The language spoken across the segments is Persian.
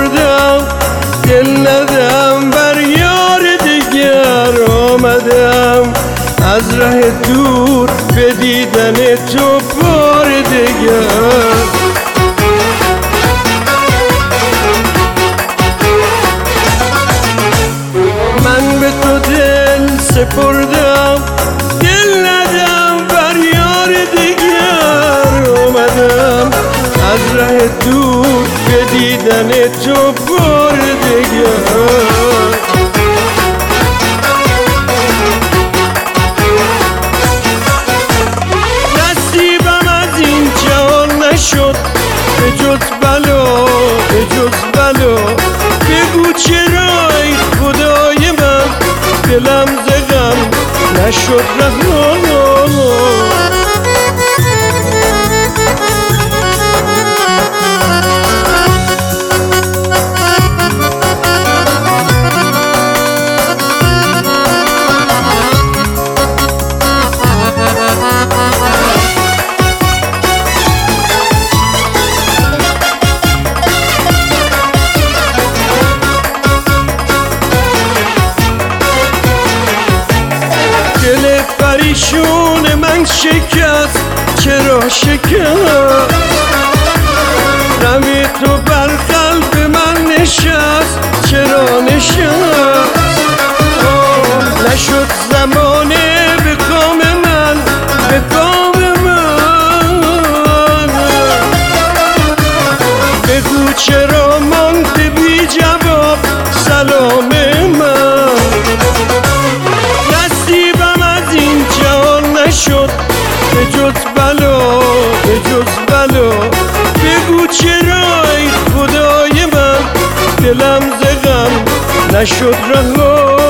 سپردم دل ندم بر یار دیگر آمدم از ره دور به دیدن تو بار دیگر من به تو دل سپردم دل ندم بر یار دیگر آمدم از ره دور به دیدن تو بار دیگر شد به جز بلا به جز بلا بگو چرای خدای من دلم ز غم نشد رها دل پریشون من شکست چرا شکست غم تو بر قلب من نشست چرا نشست نشد زمانه به کام من به کام من بگو چرا مانده بی جواب سلام من شد به جز بلا به جز بلا بگو چرای خدای من دلم ز غم نشد رها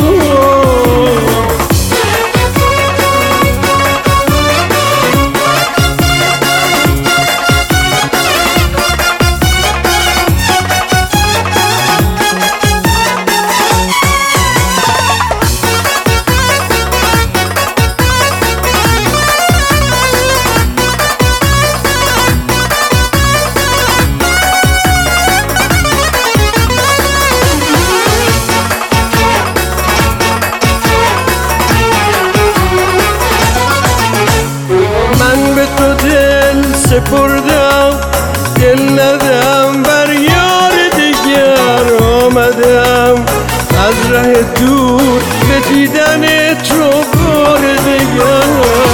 سپردم دل ندم بر یار دیگر آمدم از ره دور به دیدن تو بار دیگر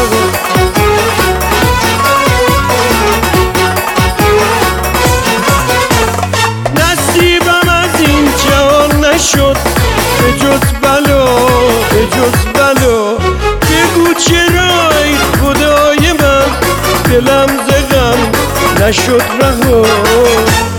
نصیبم از این جهان نشد به جز بلا به جز بلا بگو چرای خدای من دلم ز غم نشد رها